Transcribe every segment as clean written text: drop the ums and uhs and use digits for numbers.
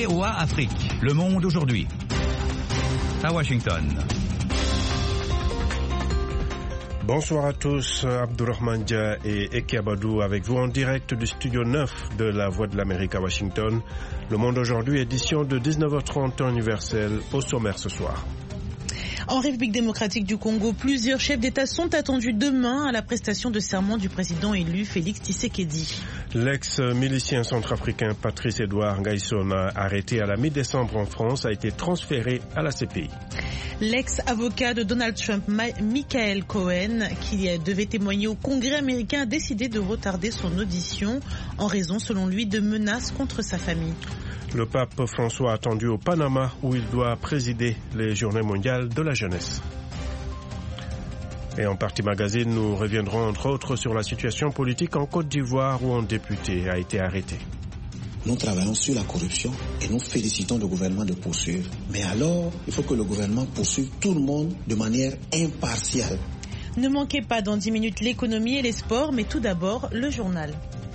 VOA Afrique, le monde aujourd'hui. À Washington. Bonsoir à tous, Abdourahmane Dia et Eki Abadou avec vous en direct du studio 9 de la Voix de l'Amérique à Washington. Le monde aujourd'hui, édition de 19h30 temps universel, au sommaire ce soir. En République démocratique du Congo, plusieurs chefs d'État sont attendus demain à la prestation de serment du président élu Félix Tshisekedi. L'ex-milicien centrafricain Patrice Edouard Ngaïssona, arrêté à la mi-décembre en France, a été transféré à la CPI. L'ex-avocat de Donald Trump, Michael Cohen, qui devait témoigner au Congrès américain, a décidé de retarder son audition en raison, selon lui, de menaces contre sa famille. Le pape François attendu au Panama où il doit présider les Journées mondiales de la jeunesse. Et en partie magazine, nous reviendrons entre autres sur la situation politique en Côte d'Ivoire où un député a été arrêté. Nous travaillons sur la corruption et nous félicitons le gouvernement de poursuivre. Mais alors, il faut que le gouvernement poursuive tout le monde de manière impartiale. Ne manquez pas dans 10 minutes l'économie et les sports, mais tout d'abord le journal.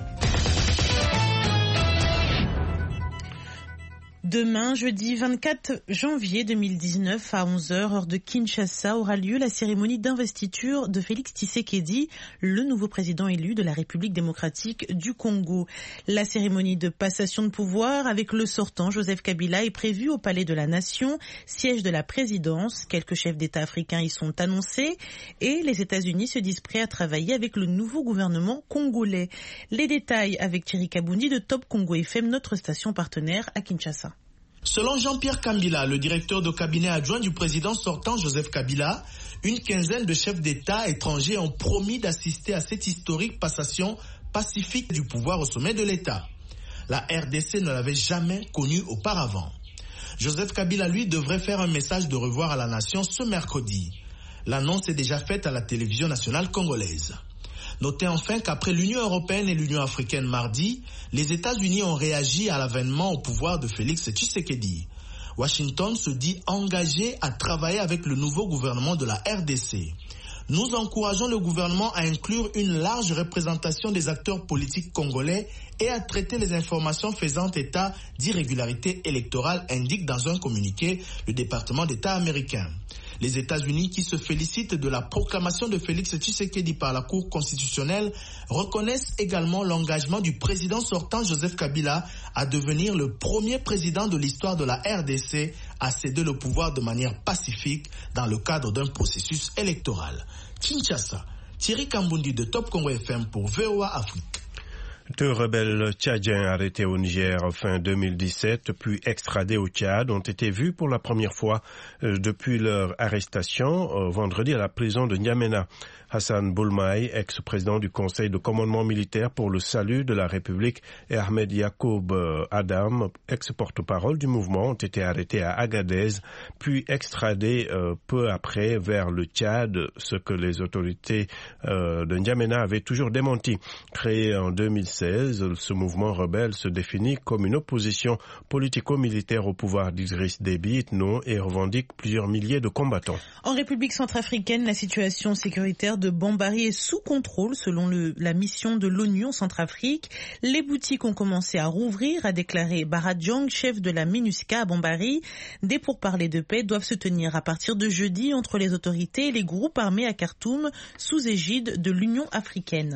Demain, jeudi 24 janvier 2019, à 11h, heure de Kinshasa, aura lieu la cérémonie d'investiture de Félix Tshisekedi, le nouveau président élu de la République démocratique du Congo. La cérémonie de passation de pouvoir avec le sortant Joseph Kabila est prévue au Palais de la Nation, siège de la présidence. Quelques chefs d'État africains y sont annoncés et les États-Unis se disent prêts à travailler avec le nouveau gouvernement congolais. Les détails avec Thierry Kaboundi de Top Congo FM, notre station partenaire à Kinshasa. Selon Jean-Pierre Kambila, le directeur de cabinet adjoint du président sortant Joseph Kabila, une quinzaine de chefs d'État étrangers ont promis d'assister à cette historique passation pacifique du pouvoir au sommet de l'État. La RDC ne l'avait jamais connu auparavant. Joseph Kabila, lui, devrait faire un message de revoir à la nation ce mercredi. L'annonce est déjà faite à la télévision nationale congolaise. Notez enfin qu'après l'Union européenne et l'Union africaine mardi, les États-Unis ont réagi à l'avènement au pouvoir de Félix Tshisekedi. Washington se dit engagé à travailler avec le nouveau gouvernement de la RDC. Nous encourageons le gouvernement à inclure une large représentation des acteurs politiques congolais et à traiter les informations faisant état d'irrégularités électorales, indique dans un communiqué le département d'État américain. Les États-Unis, qui se félicitent de la proclamation de Félix Tshisekedi par la Cour constitutionnelle, reconnaissent également l'engagement du président sortant Joseph Kabila à devenir le premier président de l'histoire de la RDC à céder le pouvoir de manière pacifique dans le cadre d'un processus électoral. Kinshasa, Thierry Kambundi de Top Congo FM pour VOA Afrique. 2 rebelles tchadiens arrêtés au Niger fin 2017 puis extradés au Tchad ont été vus pour la première fois depuis leur arrestation vendredi à la prison de N'Djamena. Hassan Boulmaï, ex-président du Conseil de commandement militaire pour le salut de la République, et Ahmed Yacoub Adam, ex-porte-parole du mouvement, ont été arrêtés à Agadez, puis extradés peu après vers le Tchad, ce que les autorités de N'Djamena avaient toujours démenti. Créé en 2016, ce mouvement rebelle se définit comme une opposition politico-militaire au pouvoir d'Idriss Déby Itno et revendique plusieurs milliers de combattants. En République centrafricaine, la situation sécuritaire de Bambari est sous contrôle selon la mission de l'ONU en Centrafrique. Les boutiques ont commencé à rouvrir, a déclaré Baradjong, chef de la MINUSCA à Bambari. Des pourparlers de paix doivent se tenir à partir de jeudi entre les autorités et les groupes armés à Khartoum sous égide de l'Union africaine.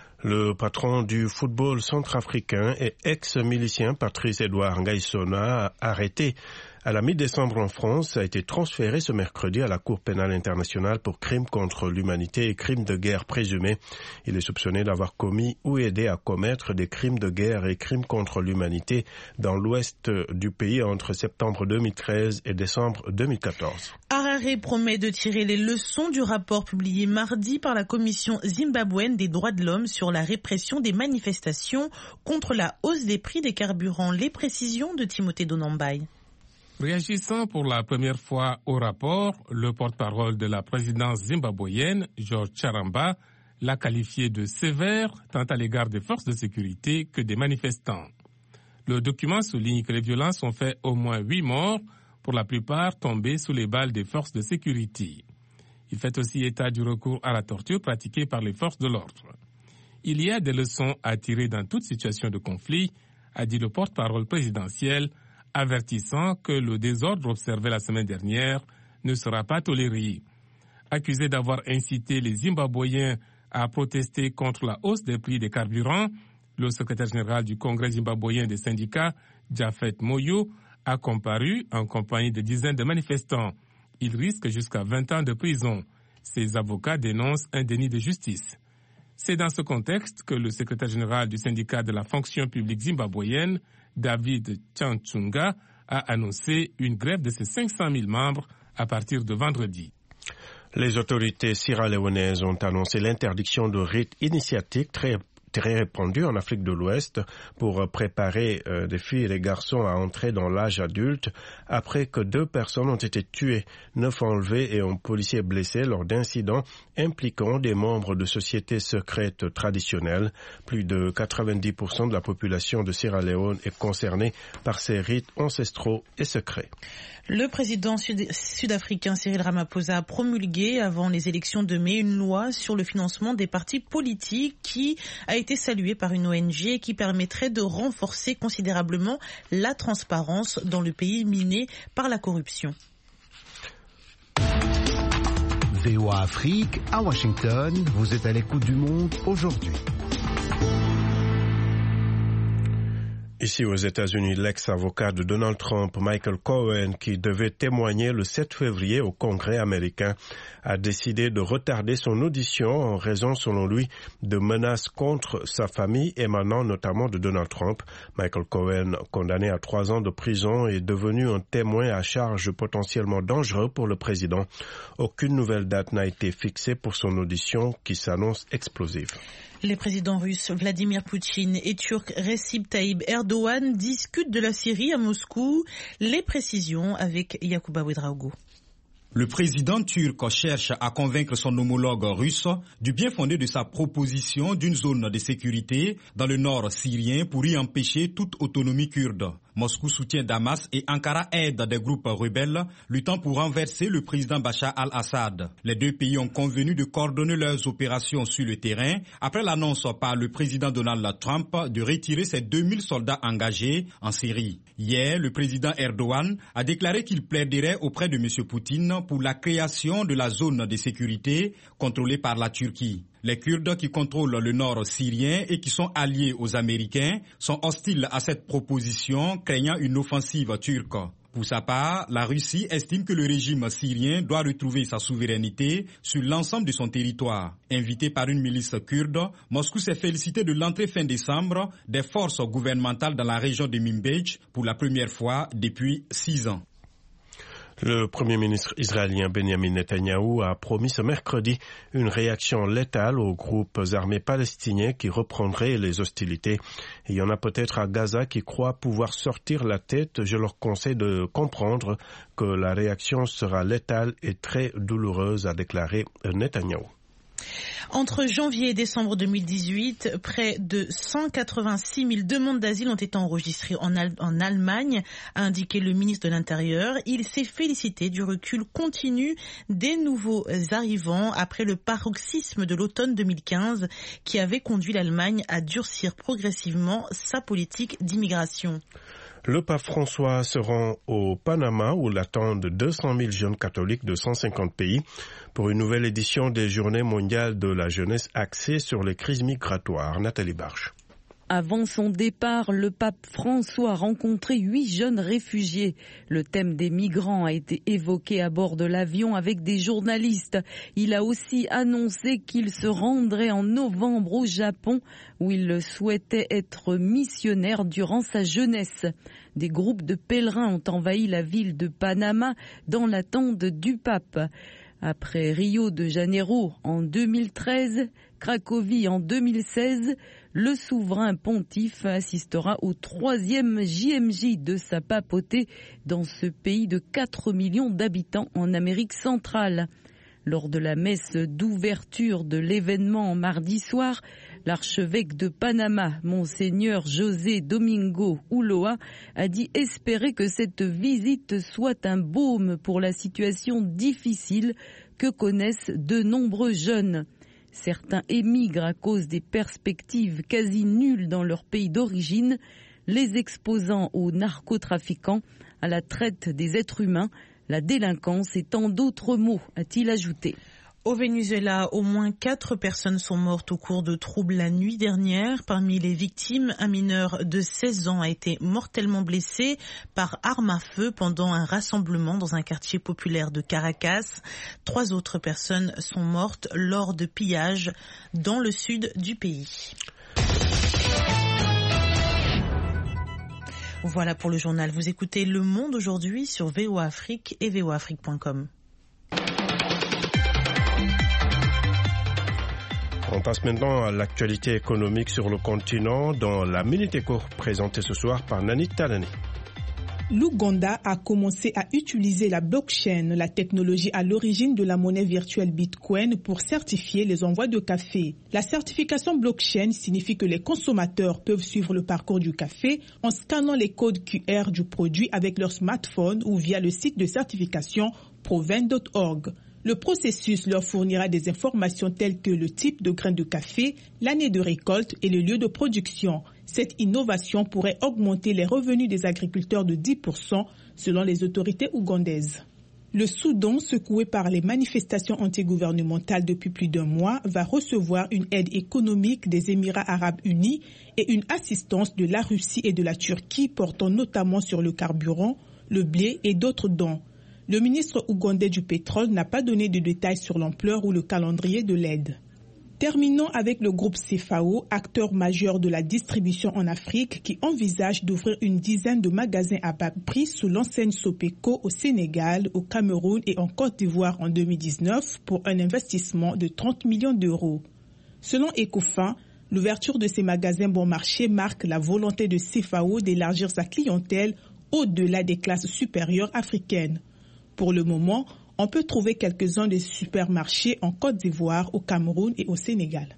Le patron du football centrafricain et ex-milicien Patrice Edouard Ngaïssona, arrêté à la mi-décembre en France, a été transféré ce mercredi à la Cour pénale internationale pour crimes contre l'humanité et crimes de guerre présumés. Il est soupçonné d'avoir commis ou aidé à commettre des crimes de guerre et crimes contre l'humanité dans l'ouest du pays entre septembre 2013 et décembre 2014. Harare promet de tirer les leçons du rapport publié mardi par la Commission zimbabwéenne des droits de l'homme sur la répression des manifestations contre la hausse des prix des carburants. Les précisions de Timothée Donambaye. Réagissant pour la première fois au rapport, le porte-parole de la présidence zimbabwéenne, George Charamba, l'a qualifié de sévère tant à l'égard des forces de sécurité que des manifestants. Le document souligne que les violences ont fait au moins 8 morts, pour la plupart tombés sous les balles des forces de sécurité. Il fait aussi état du recours à la torture pratiquée par les forces de l'ordre. Il y a des leçons à tirer dans toute situation de conflit, a dit le porte-parole présidentiel, avertissant que le désordre observé la semaine dernière ne sera pas toléré. Accusé d'avoir incité les Zimbabwéens à protester contre la hausse des prix des carburants, le secrétaire général du Congrès zimbabwéen des syndicats, Japhet Moyo, a comparu en compagnie de dizaines de manifestants. Il risque jusqu'à 20 ans de prison. Ses avocats dénoncent un déni de justice. C'est dans ce contexte que le secrétaire général du syndicat de la fonction publique zimbabwéenne, David Chanchunga, a annoncé une grève de ses 500 000 membres à partir de vendredi. Les autorités sierra-léonaises ont annoncé l'interdiction de rites initiatiques très répandu en Afrique de l'Ouest pour préparer des filles et des garçons à entrer dans l'âge adulte après que 2 personnes ont été tuées, 9 enlevées et un policier blessé lors d'incidents impliquant des membres de sociétés secrètes traditionnelles. Plus de 90% de la population de Sierra Leone est concernée par ces rites ancestraux et secrets. Le président sud-africain Cyril Ramaphosa a promulgué avant les élections de mai une loi sur le financement des partis politiques qui a été saluée par une ONG et qui permettrait de renforcer considérablement la transparence dans le pays miné par la corruption. VOA Afrique, à Washington, vous êtes à l'écoute du Monde aujourd'hui. Ici aux États-Unis, l'ex-avocat de Donald Trump, Michael Cohen, qui devait témoigner le 7 février au Congrès américain, a décidé de retarder son audition en raison, selon lui, de menaces contre sa famille émanant notamment de Donald Trump. Michael Cohen, condamné à 3 ans de prison, est devenu un témoin à charge potentiellement dangereux pour le président. Aucune nouvelle date n'a été fixée pour son audition qui s'annonce explosive. Les présidents russes Vladimir Poutine et turc Recep Tayyip Erdogan discutent de la Syrie à Moscou. Les précisions avec Yacouba Ouedraogo. Le président turc cherche à convaincre son homologue russe du bien fondé de sa proposition d'une zone de sécurité dans le nord syrien pour y empêcher toute autonomie kurde. Moscou soutient Damas et Ankara aide des groupes rebelles luttant pour renverser le président Bachar al-Assad. Les 2 pays ont convenu de coordonner leurs opérations sur le terrain après l'annonce par le président Donald Trump de retirer ses 2000 soldats engagés en Syrie. Hier, le président Erdogan a déclaré qu'il plaiderait auprès de M. Poutine pour la création de la zone de sécurité contrôlée par la Turquie. Les Kurdes qui contrôlent le nord syrien et qui sont alliés aux Américains sont hostiles à cette proposition, craignant une offensive turque. Pour sa part, la Russie estime que le régime syrien doit retrouver sa souveraineté sur l'ensemble de son territoire. Invité par une milice kurde, Moscou s'est félicité de l'entrée fin décembre des forces gouvernementales dans la région de Manbij pour la première fois depuis 6 ans. Le Premier ministre israélien Benjamin Netanyahou a promis ce mercredi une réaction létale aux groupes armés palestiniens qui reprendraient les hostilités. Il y en a peut-être à Gaza qui croient pouvoir sortir la tête. Je leur conseille de comprendre que la réaction sera létale et très douloureuse, a déclaré Netanyahou. Entre janvier et décembre 2018, près de 186 000 demandes d'asile ont été enregistrées en Allemagne, a indiqué le ministre de l'Intérieur. Il s'est félicité du recul continu des nouveaux arrivants après le paroxysme de l'automne 2015 qui avait conduit l'Allemagne à durcir progressivement sa politique d'immigration. Le pape François se rend au Panama où l'attendent 200 000 jeunes catholiques de 150 pays pour une nouvelle édition des Journées mondiales de la jeunesse axée sur les crises migratoires. Nathalie Barche. Avant son départ, le pape François a rencontré 8 jeunes réfugiés. Le thème des migrants a été évoqué à bord de l'avion avec des journalistes. Il a aussi annoncé qu'il se rendrait en novembre au Japon, où il souhaitait être missionnaire durant sa jeunesse. Des groupes de pèlerins ont envahi la ville de Panama dans l'attente du pape. Après Rio de Janeiro en 2013, Cracovie en 2016, le souverain pontife assistera au 3e JMJ de sa papauté dans ce pays de 4 millions d'habitants en Amérique centrale. Lors de la messe d'ouverture de l'événement mardi soir, l'archevêque de Panama, Monseigneur José Domingo Ulloa, a dit espérer que cette visite soit un baume pour la situation difficile que connaissent de nombreux jeunes. Certains émigrent à cause des perspectives quasi nulles dans leur pays d'origine. les exposant aux narcotrafiquants, à la traite des êtres humains, la délinquance et tant d'autres maux, a-t-il ajouté. Au Venezuela, au moins 4 personnes sont mortes au cours de troubles la nuit dernière. Parmi les victimes, un mineur de 16 ans a été mortellement blessé par arme à feu pendant un rassemblement dans un quartier populaire de Caracas. 3 autres personnes sont mortes lors de pillages dans le sud du pays. Voilà pour le journal. Vous écoutez Le Monde aujourd'hui sur VOA Afrique et voaafrique.com. On passe maintenant à l'actualité économique sur le continent dans la Minute Éco présentée ce soir par Nani Talani. L'Ouganda a commencé à utiliser la blockchain, la technologie à l'origine de la monnaie virtuelle Bitcoin, pour certifier les envois de café. La certification blockchain signifie que les consommateurs peuvent suivre le parcours du café en scannant les codes QR du produit avec leur smartphone ou via le site de certification proven.org. Le processus leur fournira des informations telles que le type de grain de café, l'année de récolte et le lieu de production. Cette innovation pourrait augmenter les revenus des agriculteurs de 10% selon les autorités ougandaises. Le Soudan, secoué par les manifestations antigouvernementales depuis plus d'1 mois, va recevoir une aide économique des Émirats arabes unis et une assistance de la Russie et de la Turquie portant notamment sur le carburant, le blé et d'autres dons. Le ministre ougandais du pétrole n'a pas donné de détails sur l'ampleur ou le calendrier de l'aide. Terminons avec le groupe CFAO, acteur majeur de la distribution en Afrique, qui envisage d'ouvrir une dizaine de magasins à bas prix sous l'enseigne Sopeco au Sénégal, au Cameroun et en Côte d'Ivoire en 2019 pour un investissement de 30 millions d'euros. Selon Ecofin, l'ouverture de ces magasins bon marché marque la volonté de CFAO d'élargir sa clientèle au-delà des classes supérieures africaines. Pour le moment, on peut trouver quelques-uns des supermarchés en Côte d'Ivoire, au Cameroun et au Sénégal.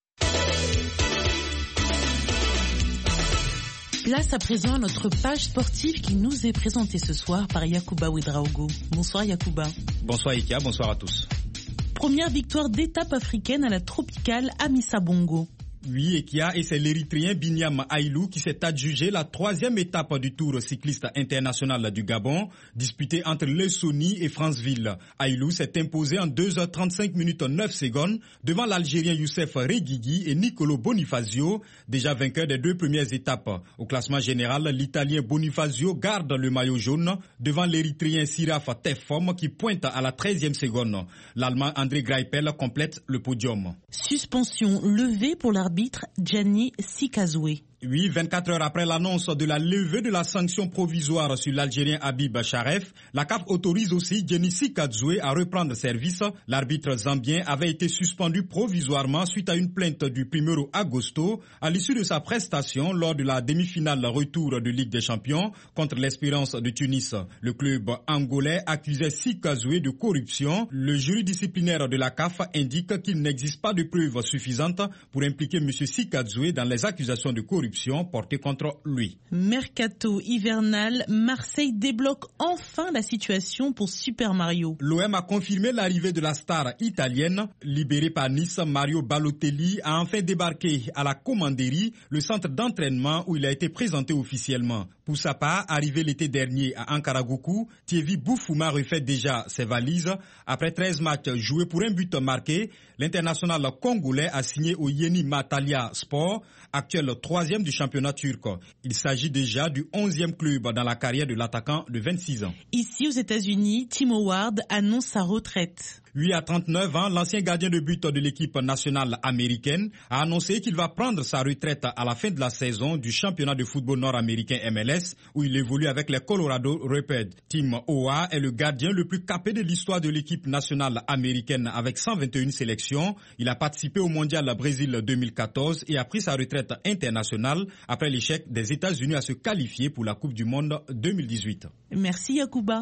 Place à présent à notre page sportive qui nous est présentée ce soir par Yacouba Ouedraogo. Bonsoir Yacouba. Bonsoir Ikia, bonsoir à tous. Première victoire d'étape africaine à la tropicale Amissa Bongo. Oui, Ekia, et c'est l'Érythréen Binyam Aïlou qui s'est adjugé la 3e étape du Tour cycliste international du Gabon, disputée entre Lessoni et Franceville. Aïlou s'est imposé en 2h35 minutes 9 secondes devant l'Algérien Youssef Reguigui et Nicolo Bonifazio, déjà vainqueur des 2 premières étapes. Au classement général, l'Italien Bonifazio garde le maillot jaune devant l'Érythréen Siraf Tefom qui pointe à la 13e seconde. L'Allemand André Greipel complète le podium. Suspension levée pour l'arbitre Gianni Sikazoué. Oui, 24 heures après l'annonce de la levée de la sanction provisoire sur l'Algérien Habib Charef, la CAF autorise aussi Gianni Sikazoué à reprendre service. L'arbitre zambien avait été suspendu provisoirement suite à une plainte du 1er agosto à l'issue de sa prestation lors de la demi-finale retour de Ligue des Champions contre l'Espérance de Tunis. Le club angolais accusait Sikazoué de corruption. Le jury disciplinaire de la CAF indique qu'il n'existe pas de preuves suffisantes pour impliquer M. Sikazoué dans les accusations de corruption portée contre lui. Mercato hivernal, Marseille débloque enfin la situation pour Super Mario. L'OM a confirmé l'arrivée de la star italienne. Libéré par Nice, Mario Balotelli a enfin débarqué à la Commanderie, le centre d'entraînement où il a été présenté officiellement. Pour sa part, arrivé l'été dernier à Ankaraguku, Thierry Boufouma refait déjà ses valises. Après 13 matchs joués pour un but marqué, l'international congolais a signé au Yeni Matalia Sport, actuel 3e du championnat turc. Il s'agit déjà du 11e club dans la carrière de l'attaquant de 26 ans. Ici aux États-Unis, Tim Howard annonce sa retraite. Lui, à 39 ans, l'ancien gardien de but de l'équipe nationale américaine a annoncé qu'il va prendre sa retraite à la fin de la saison du championnat de football nord-américain MLS, où il évolue avec les Colorado Rapids. Tim Howard est le gardien le plus capé de l'histoire de l'équipe nationale américaine avec 121 sélections. Il a participé au Mondial Brésil 2014 et a pris sa retraite internationale après l'échec des États-Unis à se qualifier pour la Coupe du Monde 2018. Merci Yacouba.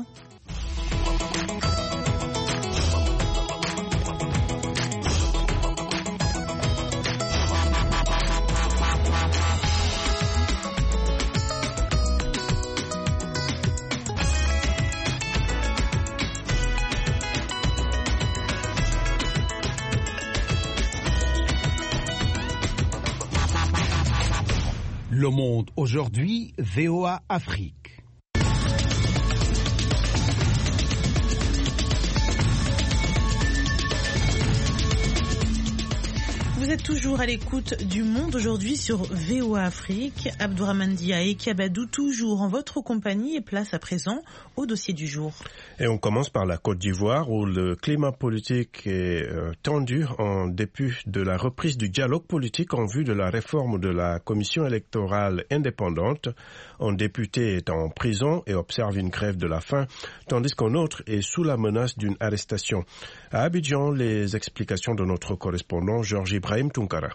Le Monde aujourd'hui, VOA Afrique. Vous êtes toujours à l'écoute du Monde aujourd'hui sur VOA Afrique. Abdourahmane Dia et Kiabadou toujours en votre compagnie et place à présent au dossier du jour. Et on commence par la Côte d'Ivoire où le climat politique est tendu en dépit de la reprise du dialogue politique en vue de la réforme de la commission électorale indépendante. Un député est en prison et observe une grève de la faim, tandis qu'un autre est sous la menace d'une arrestation. À Abidjan, les explications de notre correspondant Georges Ibrahim Tunkara.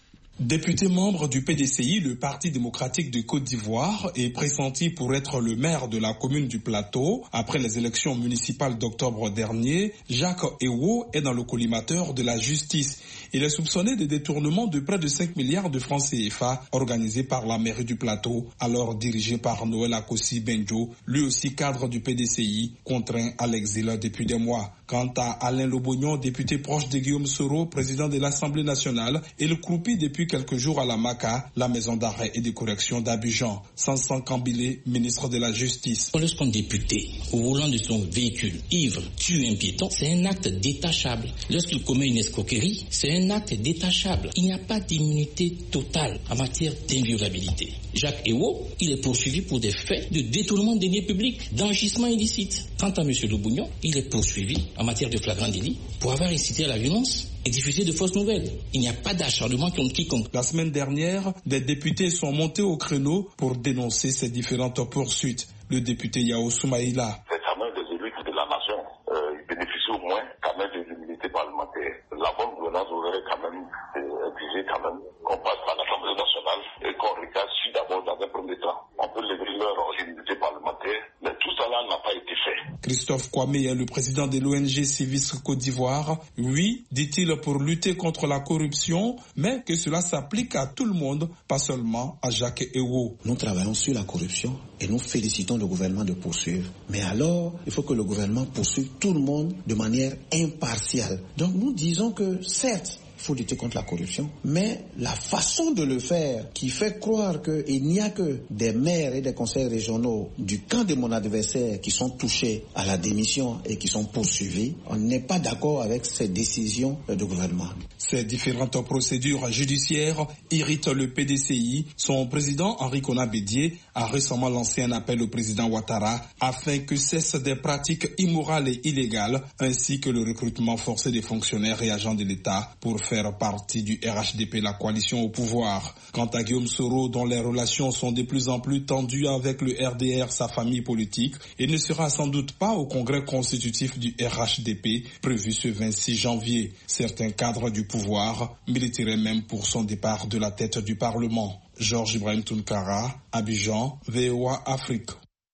Député membre du PDCI, le Parti démocratique de Côte d'Ivoire, est pressenti pour être le maire de la commune du Plateau. Après les élections municipales d'octobre dernier, Jacques Ewo est dans le collimateur de la justice. Il est soupçonné de détournement de près de 5 milliards de francs CFA organisés par la mairie du Plateau, alors dirigée par Noël Akossi Benjo, lui aussi cadre du PDCI, contraint à l'exil depuis des mois. Quant à Alain Lobognon, député proche de Guillaume Soro, président de l'Assemblée nationale, il croupit depuis quelques jours à la MACA, la maison d'arrêt et de correction d'Abidjan. Sansan Kambile, ministre de la Justice. Lorsqu'un député, au volant de son véhicule, ivre, tue un piéton, c'est un acte détachable. Lorsqu'il commet une escroquerie, c'est un acte détachable. Il n'y a pas d'immunité totale en matière d'inviolabilité. Jacques Ewo, il est poursuivi pour des faits de détournement de deniers publics, d'enrichissement illicite. Quant à M. Lobognon, il est poursuivi en matière de flagrant délit pour avoir incité à la violence et diffusé de fausses nouvelles. Il n'y a pas d'acharnement contre quiconque. La semaine dernière, des députés sont montés au créneau pour dénoncer ces différentes poursuites. Le député Yao Soumaïla. C'est quand même des élus de la nation. Ils bénéficient au moins quand même de l'immunité parlementaire. La bonne gouvernance aurait quand même exigé quand même qu'on passe par l'Assemblée nationale et qu'on regarde si d'abord dans un premier temps on peut lever leur immunité parlementaire. Mais tout cela n'a pas été fait. Christophe Kwame est le président de l'ONG Civis Côte d'Ivoire. Oui, dit-il, pour lutter contre la corruption, mais que cela s'applique à tout le monde, pas seulement à Jacques Ewo. Nous travaillons sur la corruption et nous félicitons le gouvernement de poursuivre. Mais alors, il faut que le gouvernement poursuive tout le monde de manière impartiale. Donc nous disons que certes, il faut lutter contre la corruption, mais la façon de le faire qui fait croire qu'il n'y a que des maires et des conseils régionaux du camp de mon adversaire qui sont touchés à la démission et qui sont poursuivis, on n'est pas d'accord avec ces décisions du gouvernement. Ces différentes procédures judiciaires irritent le PDCI. Son président, Henri Konan Bédié, a récemment lancé un appel au président Ouattara afin que cessent des pratiques immorales et illégales, ainsi que le recrutement forcé des fonctionnaires et agents de l'État pour faire partie du RHDP, la coalition au pouvoir. Quant à Guillaume Soro, dont les relations sont de plus en plus tendues avec le RDR, sa famille politique, il ne sera sans doute pas au congrès constitutif du RHDP, prévu ce 26 janvier. Certains cadres du pouvoir militeraient même pour son départ de la tête du Parlement. Georges Ibrahim Tunkara, Abidjan, VOA Afrique.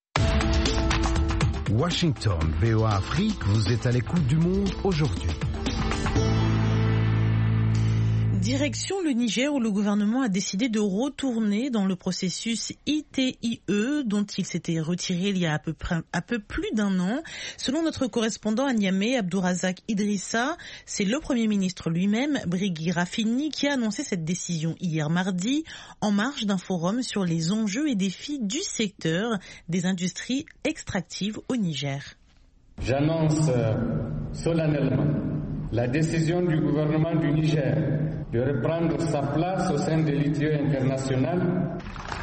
Washington, VOA Afrique, vous êtes à l'écoute du Monde aujourd'hui. Direction le Niger où le gouvernement a décidé de retourner dans le processus ITIE dont il s'était retiré il y a à peu plus d'un an. Selon notre correspondant à Niamey, Abdourazak Idrissa, c'est le Premier ministre lui-même, Brigui Rafini, qui a annoncé cette décision hier mardi en marge d'un forum sur les enjeux et défis du secteur des industries extractives au Niger. J'annonce solennellement la décision du gouvernement du Niger de reprendre sa place au sein de l'ITIE international.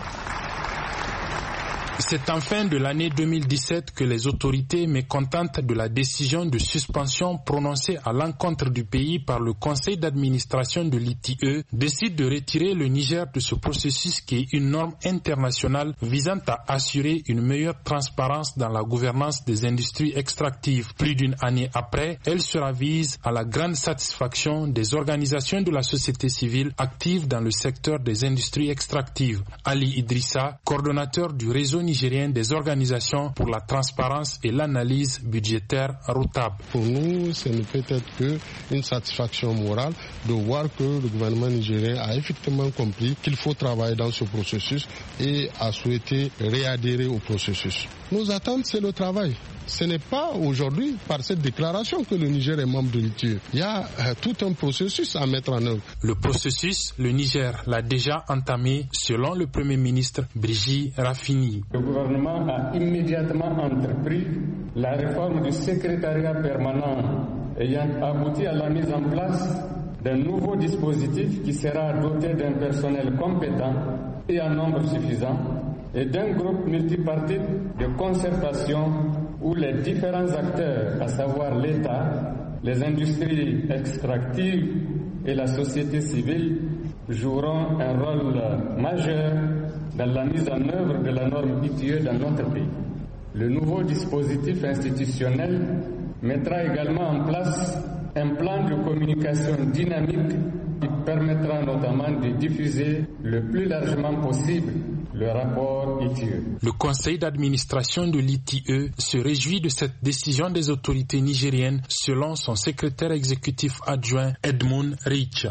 C'est en fin de l'année 2017 que les autorités, mécontentes de la décision de suspension prononcée à l'encontre du pays par le conseil d'administration de l'ITIE, décident de retirer le Niger de ce processus qui est une norme internationale visant à assurer une meilleure transparence dans la gouvernance des industries extractives. Plus d'une année après, elle se ravise à la grande satisfaction des organisations de la société civile actives dans le secteur des industries extractives. Ali Idrissa, coordonnateur du réseau nigérien des organisations pour la transparence et l'analyse budgétaire ROTAB. Pour nous, ce ne peut être qu'une satisfaction morale de voir que le gouvernement nigérien a effectivement compris qu'il faut travailler dans ce processus et a souhaité réadhérer au processus. Nos attentes, c'est le travail. Ce n'est pas aujourd'hui par cette déclaration que le Niger est membre de l'ITIE. Il y a tout un processus à mettre en œuvre. Le processus, le Niger l'a déjà entamé selon le Premier ministre Brigitte Raffini. Le gouvernement a immédiatement entrepris la réforme du secrétariat permanent ayant abouti à la mise en place d'un nouveau dispositif qui sera doté d'un personnel compétent et en nombre suffisant et d'un groupe multipartite de concertation où les différents acteurs, à savoir l'État, les industries extractives et la société civile, joueront un rôle majeur dans la mise en œuvre de la norme ITIE dans notre pays. Le nouveau dispositif institutionnel mettra également en place un plan de communication dynamique qui permettra notamment de diffuser le plus largement possible le rapport ITIE. Le conseil d'administration de l'ITIE se réjouit de cette décision des autorités nigériennes selon son secrétaire exécutif adjoint Edmund Rich.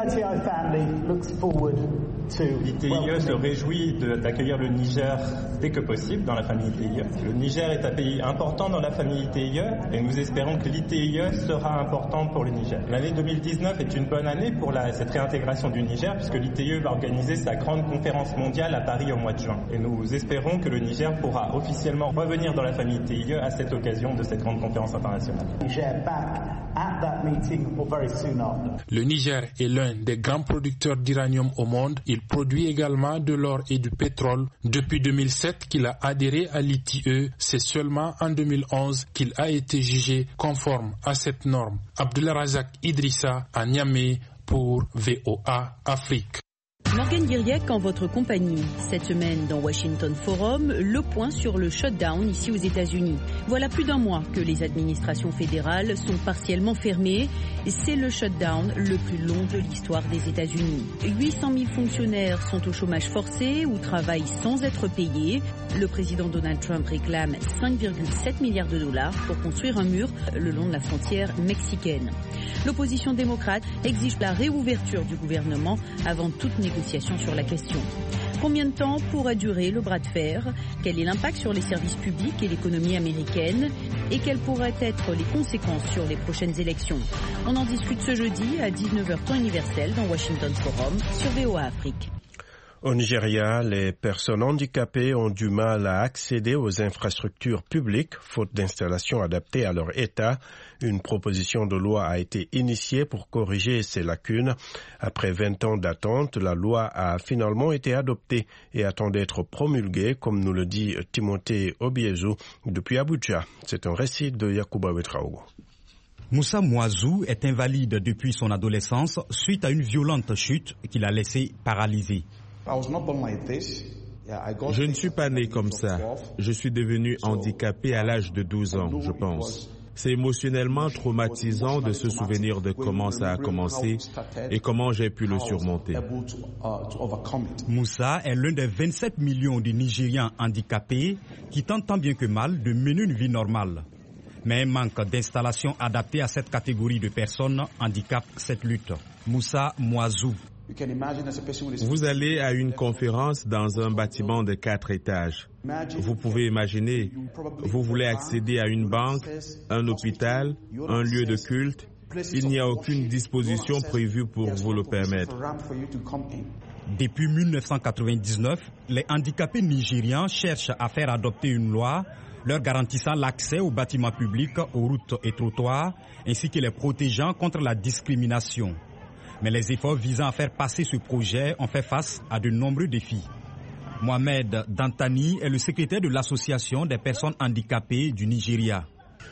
L'ITIE se réjouit d'accueillir le Niger dès que possible dans la famille ITIE. Le Niger est un pays important dans la famille ITIE et nous espérons que l'ITIE sera important pour le Niger. L'année 2019 est une bonne année pour cette réintégration du Niger puisque l'ITIE va organiser sa grande conférence mondiale à Paris au mois de juin. Et nous espérons que le Niger pourra officiellement revenir dans la famille ITIE à cette occasion de cette grande conférence internationale. Le Niger est l'un des grands producteurs d'uranium au monde. Il produit également de l'or et du pétrole. Depuis 2007 qu'il a adhéré à l'ITIE, c'est seulement en 2011 qu'il a été jugé conforme à cette norme. Abdelrazak Idrissa à Niamey pour VOA Afrique. Morgane Guiriec en votre compagnie. Cette semaine dans Washington Forum, le point sur le shutdown ici aux États-Unis. Voilà plus d'un mois que les administrations fédérales sont partiellement fermées. C'est le shutdown le plus long de l'histoire des États-Unis. 800 000 fonctionnaires sont au chômage forcé ou travaillent sans être payés. Le président Donald Trump réclame 5,7 milliards de dollars pour construire un mur le long de la frontière mexicaine. L'opposition démocrate exige la réouverture du gouvernement avant toute négociation sur la question. Combien de temps pourra durer le bras de fer? Quel est l'impact sur les services publics et l'économie américaine? Et quelles pourraient être les conséquences sur les prochaines élections? On en discute ce jeudi à 19h temps universel dans Washington Forum sur VOA Afrique. Au Nigeria, les personnes handicapées ont du mal à accéder aux infrastructures publiques, faute d'installations adaptées à leur état. Une proposition de loi a été initiée pour corriger ces lacunes. Après 20 ans d'attente, la loi a finalement été adoptée et attend d'être promulguée, comme nous le dit Timothée Obiezu depuis Abuja. C'est un récit de Yacouba Betraogo. Moussa Mouazou est invalide depuis son adolescence suite à une violente chute qui l'a laissé paralysé. Je ne suis pas né comme ça. Je suis devenu handicapé à l'âge de 12 ans, je pense. C'est émotionnellement traumatisant de se souvenir de comment ça a commencé et comment j'ai pu le surmonter. Moussa est l'un des 27 millions de Nigérians handicapés qui tentent tant bien que mal de mener une vie normale. Mais un manque d'installation adaptée à cette catégorie de personnes handicape cette lutte. Moussa Mouazou. Vous allez à une conférence dans un bâtiment de 4 étages. Vous pouvez imaginer, vous voulez accéder à une banque, un hôpital, un lieu de culte. Il n'y a aucune disposition prévue pour vous le permettre. Depuis 1999, les handicapés nigérians cherchent à faire adopter une loi leur garantissant l'accès aux bâtiments publics, aux routes et trottoirs, ainsi que les protégeant contre la discrimination. Mais les efforts visant à faire passer ce projet ont fait face à de nombreux défis. Mohamed Dantani est le secrétaire de l'association des personnes handicapées du Nigeria.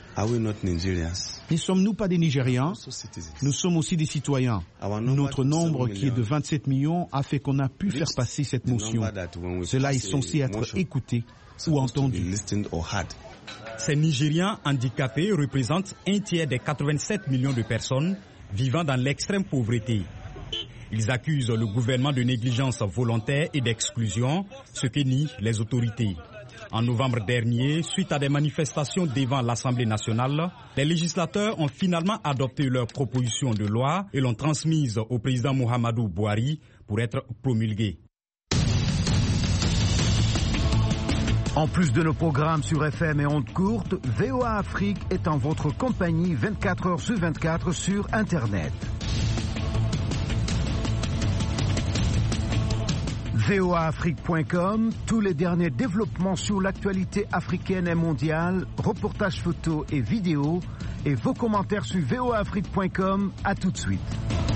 Ne sommes-nous pas des Nigérians? Nous sommes aussi des citoyens. Notre nombre, qui est de 27 millions, a fait qu'on a pu faire passer cette motion. Cela est censé être écouté ou entendu. Ces Nigérians handicapés représentent un tiers des 87 millions de personnes vivant dans l'extrême pauvreté. Ils accusent le gouvernement de négligence volontaire et d'exclusion, ce que nient les autorités. En novembre dernier, suite à des manifestations devant l'Assemblée nationale, les législateurs ont finalement adopté leur proposition de loi et l'ont transmise au président Muhammadu Buhari pour être promulguée. En plus de nos programmes sur FM et ondes courtes, VOA Afrique est en votre compagnie 24 heures sur 24 sur Internet. voaafrique.com, tous les derniers développements sur l'actualité africaine et mondiale, reportages photos et vidéos, et vos commentaires sur voaafrique.com. À tout de suite.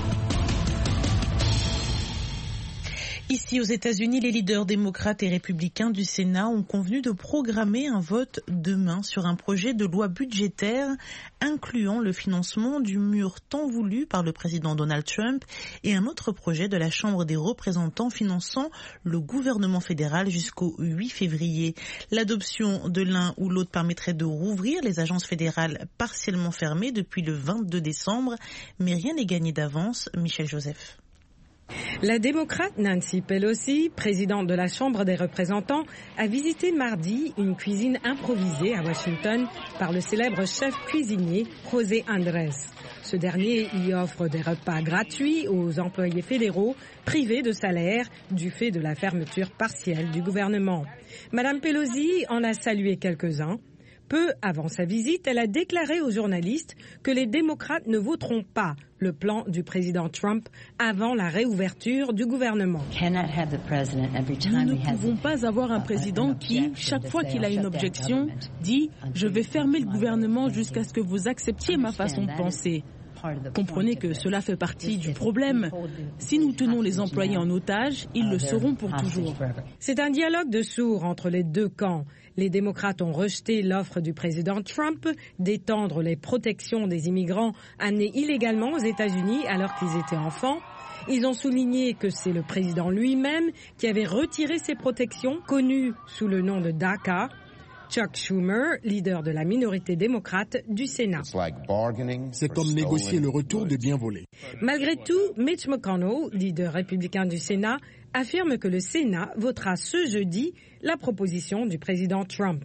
Ici aux États-Unis, les leaders démocrates et républicains du Sénat ont convenu de programmer un vote demain sur un projet de loi budgétaire incluant le financement du mur tant voulu par le président Donald Trump et un autre projet de la Chambre des représentants finançant le gouvernement fédéral jusqu'au 8 février. L'adoption de l'un ou l'autre permettrait de rouvrir les agences fédérales partiellement fermées depuis le 22 décembre, mais rien n'est gagné d'avance. Michel Joseph. La démocrate Nancy Pelosi, présidente de la Chambre des représentants, a visité mardi une cuisine improvisée à Washington par le célèbre chef cuisinier José Andrés. Ce dernier y offre des repas gratuits aux employés fédéraux privés de salaire du fait de la fermeture partielle du gouvernement. Madame Pelosi en a salué quelques-uns. Peu avant sa visite, elle a déclaré aux journalistes que les démocrates ne voteront pas le plan du président Trump avant la réouverture du gouvernement. Nous ne pouvons pas avoir un président qui, chaque fois qu'il a une objection, dit « Je vais fermer le gouvernement jusqu'à ce que vous acceptiez ma façon de penser ». Comprenez que cela fait partie du problème. Si nous tenons les employés en otage, ils le seront pour toujours. C'est un dialogue de sourds entre les deux camps. Les démocrates ont rejeté l'offre du président Trump d'étendre les protections des immigrants amenés illégalement aux États-Unis alors qu'ils étaient enfants. Ils ont souligné que c'est le président lui-même qui avait retiré ces protections, connues sous le nom de DACA. Chuck Schumer, leader de la minorité démocrate du Sénat. C'est comme négocier le retour de biens volés. Malgré tout, Mitch McConnell, leader républicain du Sénat, affirme que le Sénat votera ce jeudi la proposition du président Trump.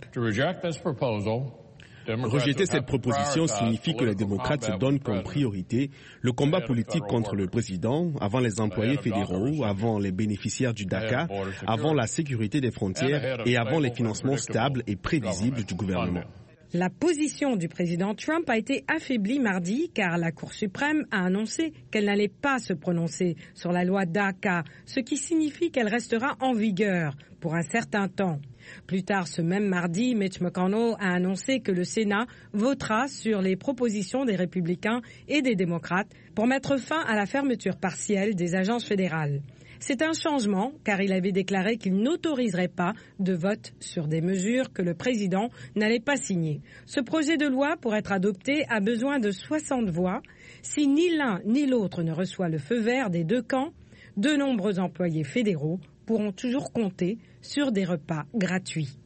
Rejeter cette proposition signifie que les démocrates se donnent comme priorité le combat politique contre le président, avant les employés fédéraux, avant les bénéficiaires du DACA, avant la sécurité des frontières et avant les financements stables et prévisibles du gouvernement. La position du président Trump a été affaiblie mardi car la Cour suprême a annoncé qu'elle n'allait pas se prononcer sur la loi DACA, ce qui signifie qu'elle restera en vigueur pour un certain temps. Plus tard ce même mardi, Mitch McConnell a annoncé que le Sénat votera sur les propositions des républicains et des démocrates pour mettre fin à la fermeture partielle des agences fédérales. C'est un changement car il avait déclaré qu'il n'autoriserait pas de vote sur des mesures que le président n'allait pas signer. Ce projet de loi, pour être adopté, a besoin de 60 voix. Si ni l'un ni l'autre ne reçoit le feu vert des deux camps, de nombreux employés fédéraux pourront toujours compter sur des repas gratuits.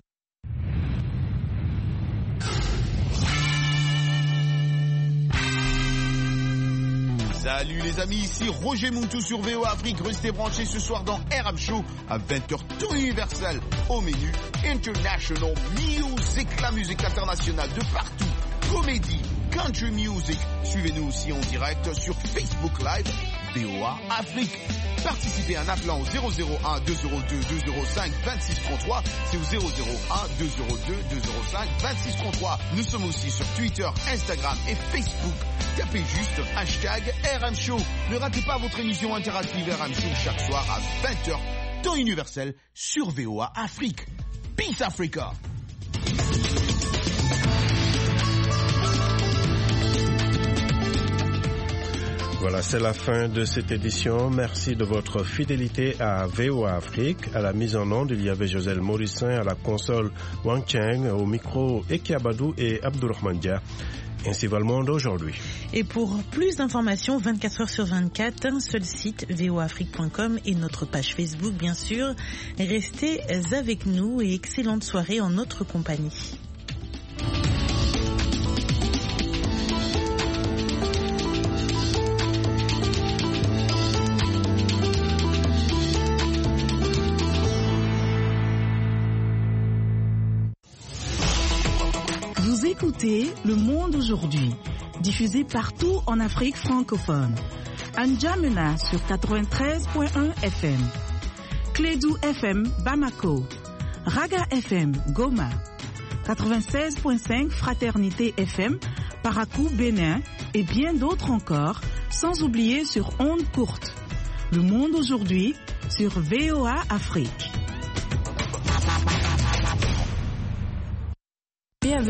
Salut les amis, ici Roger Montou sur VOA Afrique. Restez branchés ce soir dans RM Show à 20h tout universel. Au menu, International Music, la musique internationale de partout. Comédie, country music. Suivez-nous aussi en direct sur Facebook Live, VOA Afrique. Participez en appelant au 001 202 205 2633. C'est au 001 202 205 2633. Nous sommes aussi sur Twitter, Instagram et Facebook. Tapez juste hashtag RM Show. Ne ratez pas votre émission interactive RM Show chaque soir à 20h, temps universel sur VOA Afrique. Peace Africa! Voilà, c'est la fin de cette édition. Merci de votre fidélité à VOA Afrique. À la mise en onde, il y avait Joselle Morissin, à la console Wang Cheng, au micro Eki Abadou et Abdourahmane Dia. Ainsi va le monde aujourd'hui. Et pour plus d'informations, 24 heures sur 24, un seul site, voaafrique.com et notre page Facebook, bien sûr. Restez avec nous et excellente soirée en notre compagnie. Vous écoutez Le Monde aujourd'hui, diffusé partout en Afrique francophone. À N'Djamena sur 93.1 FM, Clédou FM Bamako, Raga FM, Goma. 96.5 Fraternité FM, Parakou, Bénin et bien d'autres encore, sans oublier sur ondes courtes. Le monde aujourd'hui sur VOA Afrique.